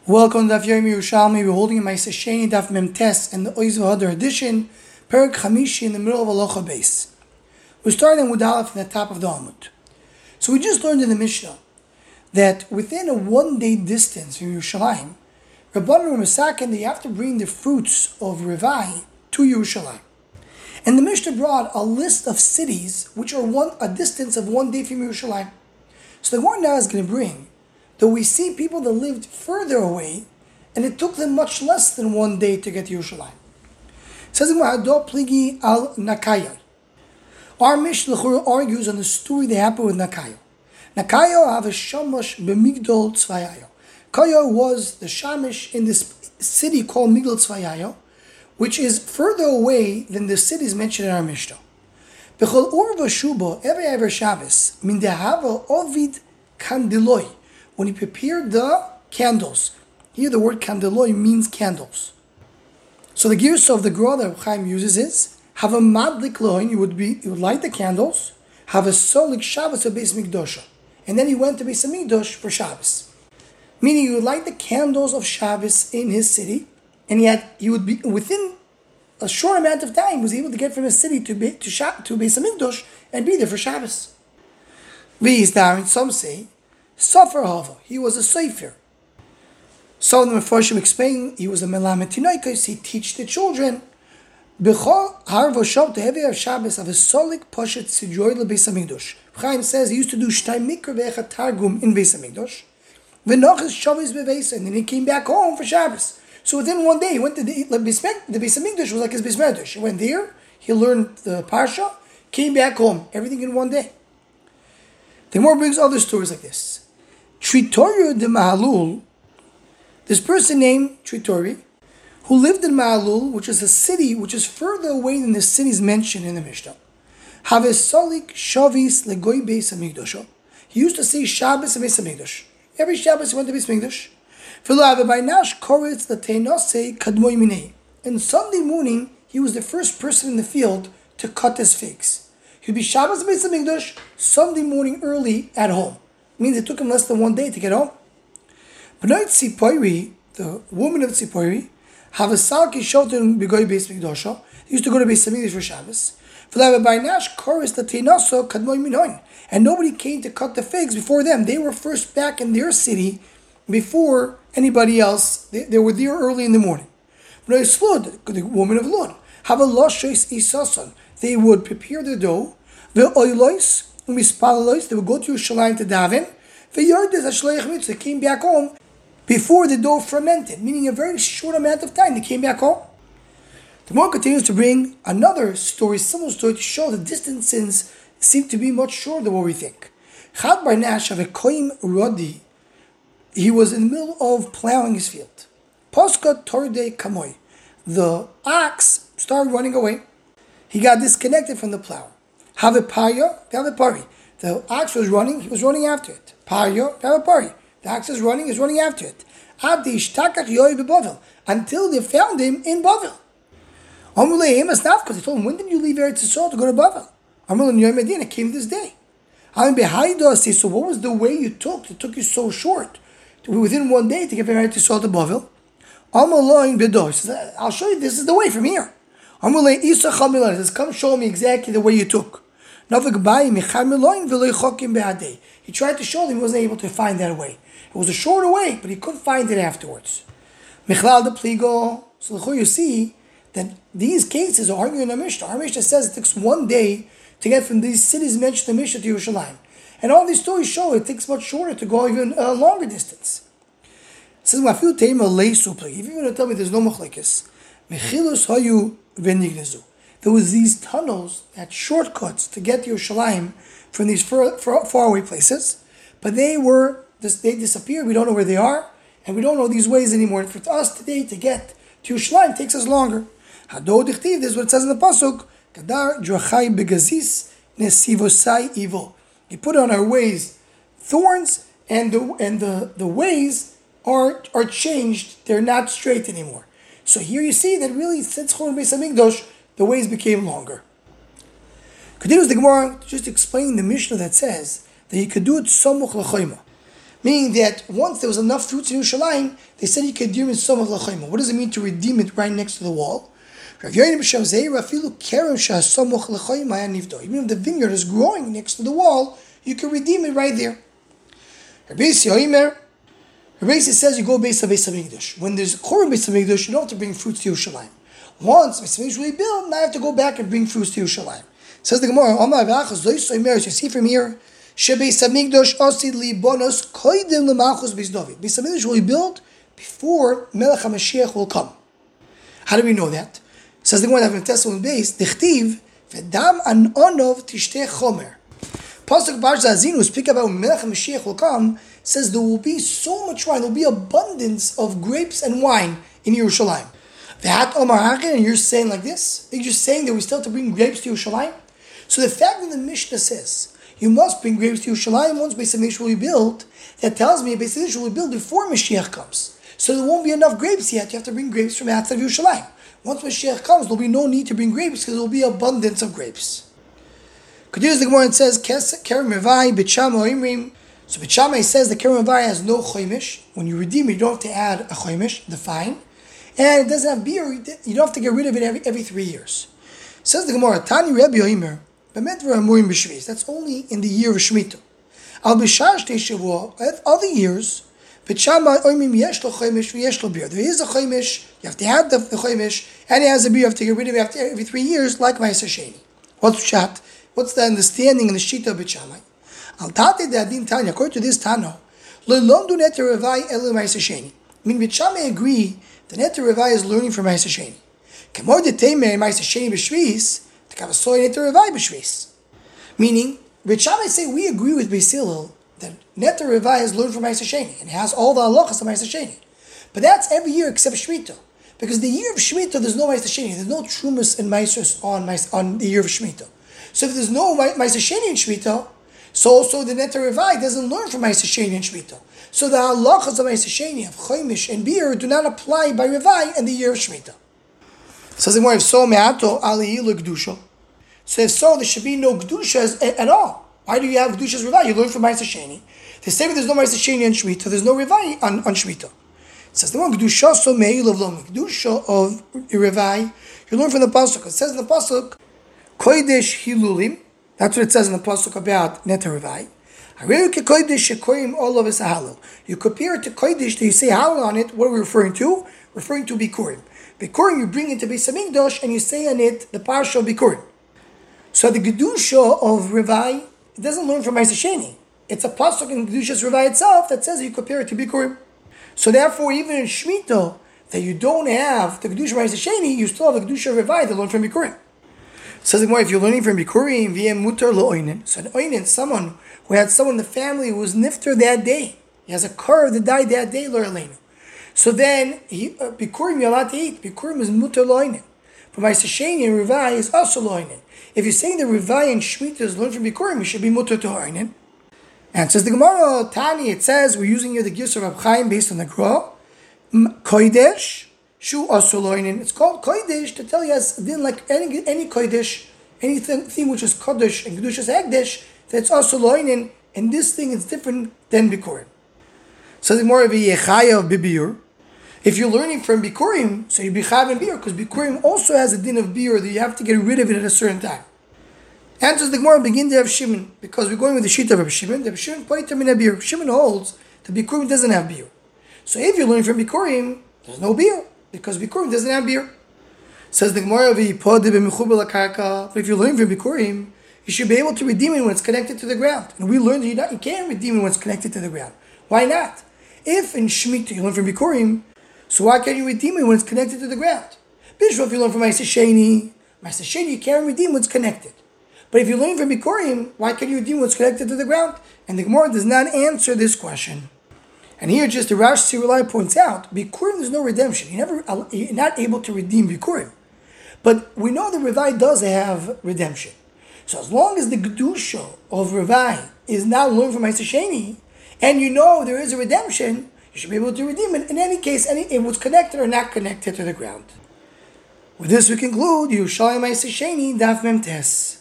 Welcome to Daf Yomi Yerushalmi. We're holding in my Sheni Daf Mem Tes and the Oiz V'Hadar edition, Perak Chamishi in the middle of Halacha base. We're starting with Aleph in the top of the Amud. So we just learned in the Mishnah that within a 1 day distance from Yerushalayim, Rabbanan were masakin that you have to bring the fruits of Revai to Yerushalayim. And the Mishnah brought a list of cities which are a distance of 1 day from Yerushalayim. So the one now is going to bring that we see people that lived further away, and it took them much less than 1 day to get to Yerushalayim. It says in Hado Pligi al Nakaya. Our Mishnah argues on the story that happened with Nakayo. Nakayo have a shamash b'migdol tzvayayo. Kayo was the shamish in this city called Migdol Tzvayayo, which is further away than the cities mentioned in our Mishnah. B'chol urva shubo every Shabbos min dehava ovid kandiloi. When he prepared the candles. Here the word kandeloi means candles. So the gears of the Gra that Chaim uses is, have a madlik loin, you would light the candles, have a solik Shabbos of Beis Mikdosha. And then he went to Beis Mikdosh for Shabbos. Meaning he would light the candles of Shabbos in his city, and he would be, within a short amount of time, was able to get from his city to Beis Mikdosh and be there for Shabbos. These down, some say, Sofer Hava, he was a Sefer. So the Mefarshim explain he was a Melamed Tinoikos, he teach the children. B'chol harvo shov tehevi Shabbos of a solik poshet sidroi leBeis Hamikdosh. Chaim says he used to do shtay mikra ve'echad targum in Beis Hamikdosh. V'nochas shavis beveisa, and then he came back home for Shabbos. So within 1 day he went to the Beis Hamikdosh was like his Beis Medrash. He went there, he learned the parsha, came back home, everything in 1 day. The Gemara brings other stories like this. Tritoriu de Mahalul, this person named Tritori, who lived in Mahalul, which is a city which is further away than the cities mentioned in the Mishnah. Have a solik shavis legoi Beis Hamikdosh. He used to say Shabbos and Beis Hamikdosh. Every Shabbos he went to Beis Hamikdosh. And Sunday morning he was the first person in the field to cut his figs. He'd be Shabbos and Beis Hamikdosh, Sunday morning early at home. Means it took him less than 1 day to get home. B'nai Tzipoiri, the woman of Tzipoiri, have a salki shoten b'goy Beis Mikdosha. He used to go to Beis Hamikdash for Shabbos. And nobody came to cut the figs before them. They were first back in their city before anybody else. They were there early in the morning. B'nai Slud, the woman of Lud, have a loshes isason. They would prepare the dough. The oilois. They would go to Yerushalayim to daven. They came back home before the dough fermented, meaning a very short amount of time. They came back home. The Gemara continues to bring another story, similar story, to show the distances seem to be much shorter than what we think. Chad Bar Nash of a Koim Rodi, he was in the middle of plowing his field. Poska Torde Kamoy, the ox started running away. He got disconnected from the plow. Have a parya, have a pari. The ox was running, he was running after it. Parya, have a pari. The ox is running, he's running after it. Until they found him in Bavel. Because they told him, when did you leave Eretz Yisrael to go to Bavel? It came this day. So what was the way you took? It took you so short, within 1 day to get from Eretz Yisrael to Bavel. He says, I'll show you, this is the way from here. He says, come show me exactly the way you took. He tried to show them he wasn't able to find that way. It was a shorter way, but he couldn't find it afterwards. So you see that these cases are arguing in the Mishnah. Our Mishnah says it takes 1 day to get from these cities mentioned in the Mishnah to Yerushalayim. And all these stories show it takes much shorter to go even a longer distance. It says, if you're going to tell me there's no machlekes, there was these tunnels, that shortcuts to get to Yerushalayim from these faraway places, but they disappeared. We don't know where they are, and we don't know these ways anymore. And for us today to get to Yerushalayim takes us longer. This is what it says in the pasuk: Kadar drachai begazis nesivosai ivo. He put on our ways thorns, and the ways are changed. They're not straight anymore. So here you see that really since Churban Beis Hamikdosh, the ways became longer. Continues the Gemara just explaining the Mishnah that says that you could do it samuch l'choima. Meaning that once there was enough fruits in Yerushalayim, they said you could redeem it somach l'chayma. What does it mean to redeem it right next to the wall? Even if the vineyard is growing next to the wall, you can redeem it right there. Rabbi says you go Beis HaMikdash. When there's Korban Beis HaMikdash, you don't have to bring fruits to Yerushalayim. Once Beis HaMikdash is rebuilt, now you have to go back and bring fruits to Yerushalayim. Says the Gemara, you see from here, Beis HaMikdash will be built before Melech HaMashiach will come. How do we know that? Says the Gemara in Testament base, Dichtiv, V'dam an onov tishteh chomer. Pasuk Bar Zazinu, speak about when Melech HaMashiach will come, says there will be so much wine, there will be abundance of grapes and wine in Yerushalayim. V'hat omar hachin, and you're saying like this? You're just saying that we still have to bring grapes to Yerushalayim? So the fact that the Mishnah says, you must bring grapes to Yerushalayim once Beis HaMikdash will be built, that tells me Beis HaMikdash will be built before Mashiach comes. So there won't be enough grapes yet, you have to bring grapes from outside of Yerushalayim. Once Mashiach comes, there will be no need to bring grapes because there will be abundance of grapes. Continues the Gemara and says, Kerem Revai, B'Shama Imrim. So B'Shama says the Kerem Revai has no choimish. When you redeem it, you don't have to add a choimish, the fine. And it doesn't have beer, you don't have to get rid of it every 3 years. Says the Gemara, Tani Rebbe Yoimer, B'Medra Amurim B'Shvis. That's only in the year of Shemitah. Al B'Shar Shtei Shavua, other years, B'Shama Oimim Yesh Lo Choimish V'Yesh Lo Beer. There is a choimish, you have to add the choimish, and it has a beer, you have to get rid of it every 3 years, like Ma'aser Sheni. What's Pshat? What's the understanding in the Shita of Beit Shammai? Al Tate De'adin Tanya, according to this Tano, Le'lomdu Neter Revai Elu Ma'aser Sheni. I mean, Beit Shammai agree the Neter Revai is learning from Ma'aser Sheni. K'mor De'temer Ma'aser Sheni B'Shvis, T'kavasoy Neter Revai B'Shvis. Meaning, Beit Shammai say we agree with Beis Hillel that Neter Revai is learned from Ma'aser Sheni and has all the halachas of Ma'aser Sheni. But that's every year except Shemitah. Because the year of Shemitah, there's no Ma'aser Sheni. There's no Trumas and Ma'aser on the year of Shemitah. So if there's no Ma'aser Sheni in Shemitah, so also the Neter Revai doesn't learn from Ma'aser Sheni in Shemitah. So the halachas of Ma'aser Sheni of Choimish and beer do not apply by Revai in the year of Shemitah. So the more if so me'ato ali Gdusha. So if so, there should be no Gdusha at all. Why do you have Gdusha's Revai? You learn from Ma'aser Sheni. They say there's no Ma'aser Sheni on Shemitah, there's no Revai on Shemitah. It says the more Gdusha so me'il of lom. Gdusha of Revai, you learn from the Pasuk. It says in the Pasuk, Kodesh Hilulim. That's what it says in the Pasuk about Neter Revai. You compare it to Kodesh that you say Halal on it. What are we referring to? Referring to Bikurim. Bikurim you bring into Beis HaMikdash and you say on it the Parsha of Bikurim. So the Gedusha of Revai, it doesn't learn from Ma'aser Sheni. It's a Pasuk in Gedusha's Revai itself that says you compare it to Bikurim. So therefore, even in Shemitah, that you don't have the Gedusha of Ma'aser Sheni, you still have the Gedusha of Revai that learn from Bikurim. Says the more if you're learning from Bikurim, v'yem mutar lo'oinen. So an oinen, someone who had someone in the family who was nifter that day. He has a curve that died that day, lo'oinen. So then, Bikurim you're allowed to eat. Bikurim is mutar lo'oinen. But Ma'aser Sheni and Revai is also lo'oinen. If you're saying that Revai and Shemitah is learned from Bikurim, it should be mutar to oinen. And says the Gemara, Tani, it says, we're using here the gifts of Rab Chaim based on the Gra. Kodesh. Shu Asoloinin. It's called Kodesh to tell you as didn't like any Kodesh, anything which is Kodesh and Kedushas Hagdesh, that's Asoloinin, and this thing is different than Bikurim. So the more of a Yechaya of Bibir. If you're learning from Bikurim, so you be Chav and Beer, because Bikurim also has a din of Beer that you have to get rid of it at a certain time. Answers the Gemara begin to have Shimon, because we're going with the sheet of Reb Shimon. Reb Shimon poitem in a beer. Shimon holds that Bikurim doesn't have beer. So if you're learning from Bikurim, there's no beer, because Bikurim doesn't have beer. Says the Gemara, but if you're learning from Bikurim, you should be able to redeem it when it's connected to the ground. And we learned that you can't redeem it when it's connected to the ground. Why not? If in Shemitah you learn from Bikurim, so why can't you redeem it when it's connected to the ground? Bishra, if you learn from Ma'aser Sheni you can't redeem when it's connected. But if you're learning from Bikurim, why can't you redeem what's connected to the ground? And the Gemara does not answer this question. And here, just the Rash Sirulai points out, Bikurim there's no redemption. You're not able to redeem Bikurim. But we know that Revai does have redemption. So as long as the Gedusha of Revai is not learned from Ma'aser Sheni, and you know there is a redemption, you should be able to redeem it. In any case, it was connected or not connected to the ground. With this we conclude, Yerushalayim Ma'aser Sheni, Daf Mem Tes.